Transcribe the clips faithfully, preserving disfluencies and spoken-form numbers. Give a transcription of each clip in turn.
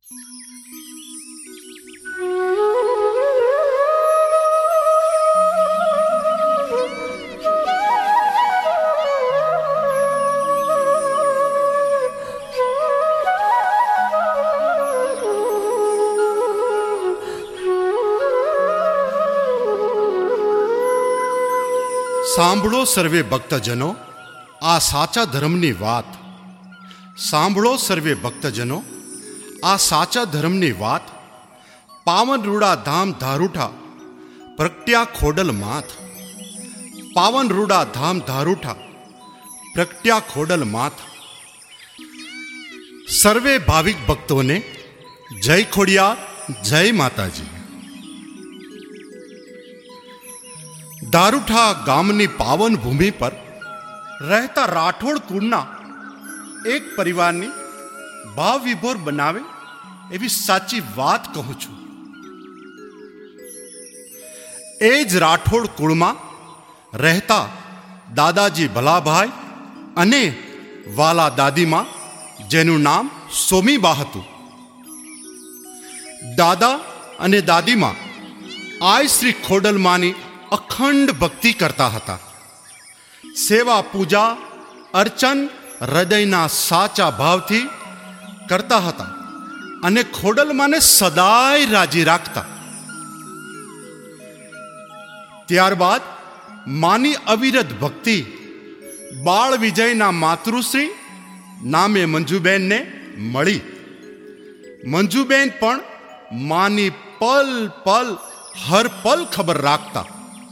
સાંભળો સર્વે ભક્તજનો આ સાચા ધર્મની વાત. સાંભળો સર્વે ભક્તજનો આ સાચા ધર્મની વાત. પાવન રૂડા ધામ ધારૂઠા પ્રગટ્યા ખોડલ માથ. પાવન રૂડા ધામ ધારૂઠા પ્રગટ્યા ખોડલ માથ. સર્વે ભાવિક ભક્તોને જય ખોડિયાર, જય માતાજી. ધારૂઠા ગામની પાવન ભૂમિ પર રહેતા રાઠોડ કુળના એક પરિવારની ભાવ વિભોર બનાવે એવી સાચી વાત કહું છું. એ જ રાઠોડ કુળમાં રહેતા દાદાજી ભલાભાઈ અને વાલા દાદીમાં, જેનું નામ સોમીબા હતું. દાદા અને દાદીમાં આય શ્રી ખોડલમાની અખંડ ભક્તિ કરતા હતા. સેવા, પૂજા, અર્ચન હૃદયના સાચા ભાવથી કરતા હતા અને ખોડલમાને સદાય રાજી રાખતા. ત્યારબાદ માની અવિરત ભક્તિ બાળ વિજયના માતૃશ્રી નામે મંજુબેનને મળી. મંજુબેન પણ માની પલ પલ હર પલ ખબર રાખતા.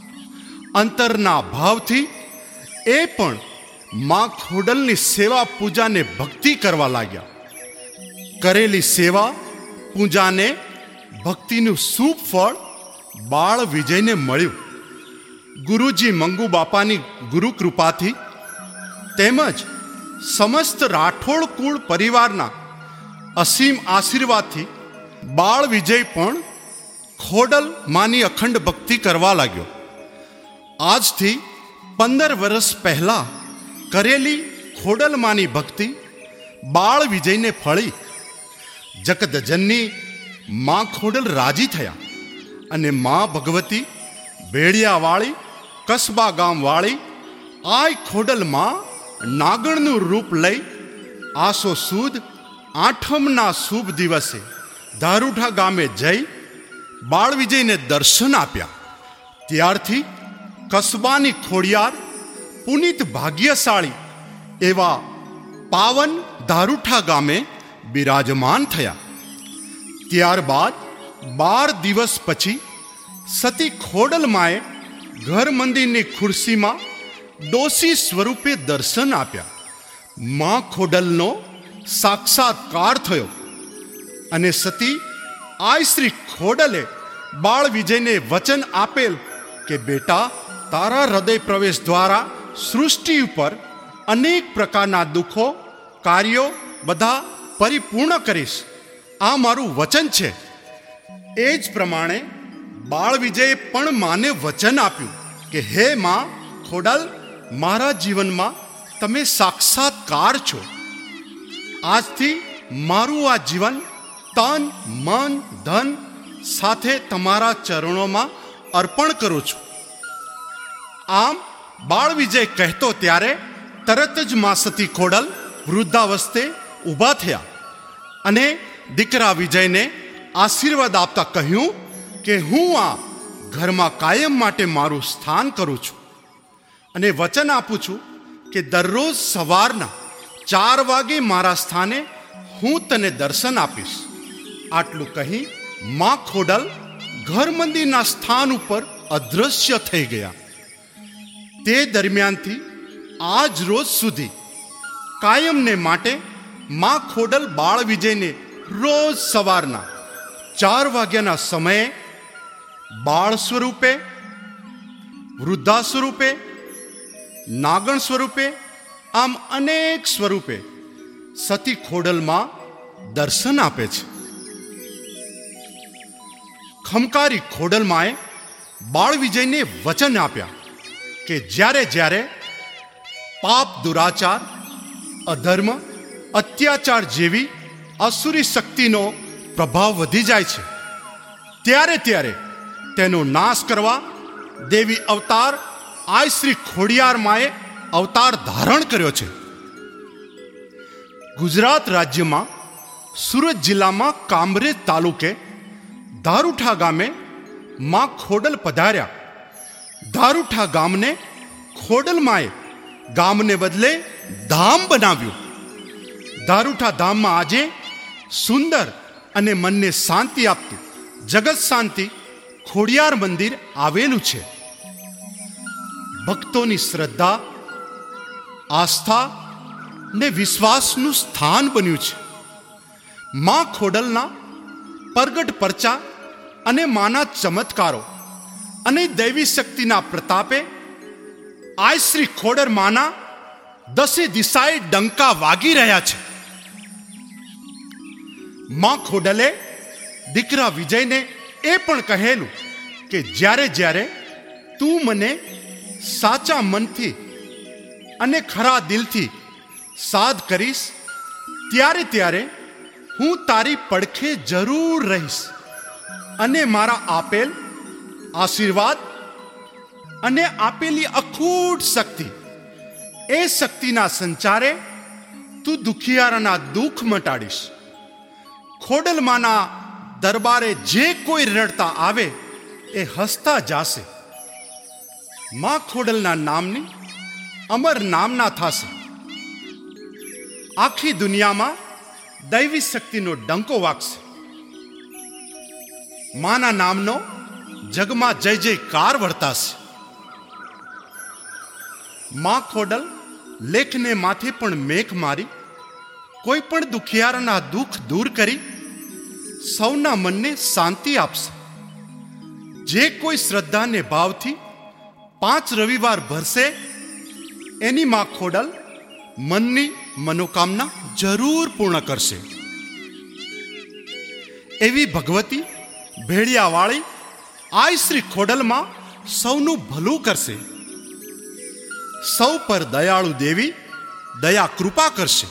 અંતરના ભાવથી એ પણ માં ખોડલની સેવા પૂજાને ભક્તિ કરવા લાગ્યા. કરેલી સેવા પૂજાને ભક્તિનું શુભ ફળ બાળ વિજયને મળ્યું. ગુરુજી મંગુ બાપાની ગુરુ કૃપાથી તેમજ સમસ્ત રાઠોડ કુળ પરિવારના અસીમ આશીર્વાદથી બાળ વિજય પણ ખોડલ માની અખંડ ભક્તિ કરવા લાગ્યો. આજથી પંદર વર્ષ પહેલા કરેલી ખોડલમાની ભક્તિ બાળ વિજયને ફળી. જગતજનની માં ખોડલ રાજી થયા અને માં ભગવતી ભેડિયાવાળી કસબા ગામવાળી આય ખોડલમાં નાગણનું રૂપ લઈ આસો સુદ આઠમના શુભ દિવસે ધારૂઠા ગામે જઈ બાળ વિજયને દર્શન આપ્યા. ત્યારથી કસબાની ખોડિયાર પુનિત ભાગ્યશાળી એવા પાવન ધારૂઠા ગામે બિરાજમાન થયા. ત્યારબાદ બાર દિવસ પછી સતી ખોડલમાએ ઘર મંદિરની ખુરશીમાં ડોસી સ્વરૂપે દર્શન આપ્યા. માં ખોડલનો સાક્ષાત્કાર થયો અને સતી આય શ્રી ખોડલે બાળ વિજયને વચન આપેલ કે બેટા, તારા હૃદય પ્રવેશ દ્વારા સૃષ્ટિ ઉપર અનેક પ્રકારના દુઃખો, કાર્યો બધા પરિપૂર્ણ કરીશ. આ મારું વચન છે. એ જ પ્રમાણે બાળ વિજયે પણ માને વચન આપ્યું કે હે માં ખોડલ, મારા જીવનમાં તમે સાક્ષાત્કાર છો. આજથી મારું આ જીવન તન, મન, ધન સાથે તમારા ચરણોમાં અર્પણ કરું છું. આમ બાળ વિજય કહેતો ત્યારે તરત જ માં સતી ખોડલ વૃદ્ધાવસ્થે ઊભા થયા અને દીકરા વિજયને આશીર્વાદ આપતા કહ્યું કે હું આ ઘરમાં કાયમ માટે મારું સ્થાન કરું છું અને વચન આપું છું કે દરરોજ સવારના ચાર વાગે મારા સ્થાને હું તને દર્શન આપીશ. આટલું કહી માં ખોડલ ઘર મંદિરના સ્થાન ઉપર અદૃશ્ય થઈ ગયા. તે દરમિયાનથી આજ રોજ સુધી કાયમને માટે માં ખોડલ બાળ વિજયને રોજ સવારના ચાર વાગ્યાના સમયે બાળ સ્વરૂપે, વૃદ્ધા સ્વરૂપે, નાગણ સ્વરૂપે, આમ અનેક સ્વરૂપે સતી ખોડલમાં દર્શન આપે છે. ખમકારી ખોડલમાએ બાળ વિજયને વચન આપ્યા કે જ્યારે જ્યારે પાપ, દુરાચાર, અધર્મ, અત્યાચાર જેવી અસુરી શક્તિનો પ્રભાવ વધી જાય છે, ત્યારે ત્યારે તેનો નાશ કરવા દેવી અવતાર આય શ્રી ખોડિયાર માએ અવતાર ધારણ કર્યો છે. ગુજરાત રાજ્યમાં સુરત જિલ્લામાં કામરેજ તાલુકે ધારુઠા ગામે માં ખોડલ પધાર્યા. ધારુઠા ગામને ખોડલ માએ ગામને બદલે ધામ બનાવ્યું. ધારુઠા ધામમાં આજે સુંદર અને મનને શાંતિ આપતું જગત શાંતિ ખોડિયાર મંદિર આવેલું છે. ભક્તોની શ્રદ્ધા, આસ્થા ને વિશ્વાસનું સ્થાન બન્યું છે. માં ખોડલના પ્રગટ પરચા અને માના ચમત્કારો અને દૈવી શક્તિના પ્રતાપે આય શ્રી ખોડર માના દસે દિશાએ ડંકા વાગી રહ્યા છે. માં ખોડલે દીકરા વિજયને એ પણ કહેલું કે જ્યારે જ્યારે તું મને સાચા મનથી અને ખરા દિલથી સાધ કરીશ, ત્યારે ત્યારે હું તારી પડખે જરૂર રહીશ અને મારા આપેલ આશીર્વાદ અને આપેલી અખૂટ શક્તિ, એ શક્તિના સંચારે તું દુખિયારાના દુઃખ મટાડીશ. ખોડલમાના દરબારે જે કોઈ રડતા આવે એ હસતા જાશે. માં ખોડલના નામની અમર નામના થશે. આખી દુનિયામાં દૈવી શક્તિનો ડંકો વાગશે. માના નામનો જગમાં જય જયકાર વર્તાશે. માં ખોડલ લેખને માથે પણ મેઘ મારી કોઈ પણ દુખિયારના દુઃખ દૂર કરી સૌના મનને શાંતિ આપશે. જે કોઈ શ્રદ્ધાને ભાવથી પાંચ રવિવાર ભરશે, એની માં ખોડલ મનની મનોકામના જરૂર પૂર્ણ કરશે. એવી ભગવતી ભેળિયાવાળી આય શ્રી ખોડલમાં સૌનું ભલું કરશે. સૌ પર દયાળુ દેવી દયા કૃપા કરશે.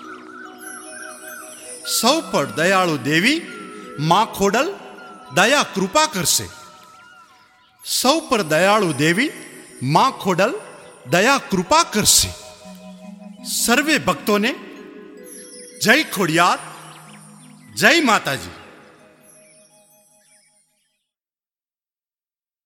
સૌ પર દયાળુ દેવી માં ખોડલ દયા કૃપા કરશે. સૌ પર દયાળુ દેવી માં ખોડલ દયા કૃપા કરશે. સર્વે ભક્તોને જય ખોડિયાર, જય માતાજી.